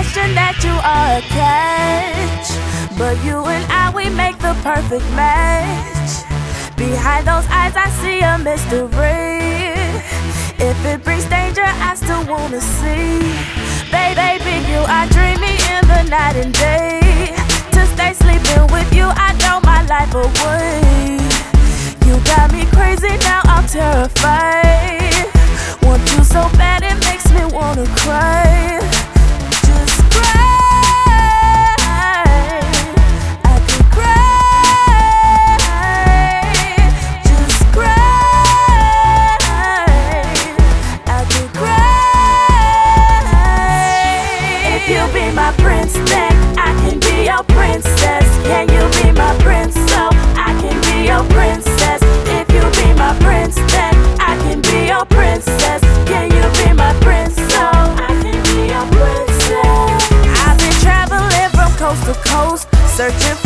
question that you are a catch, but you and I, we make the perfect match. Behind those eyes I see a mystery. If it brings danger, I still wanna see. Baby, you are dreaming in the night and day. To stay sleeping with you, I throw my life away. You got me crazy, now I'm terrified. Want you so bad, it makes me wanna cry. Just cry, I could cry. Just cry, I could cry. If you be my prince, then I can be your princess. Can you be my prince so I can be your princess? If you be my prince, then I can be your princess. Can you be my prince so I can be your princess? I've been traveling from coast to coast, searching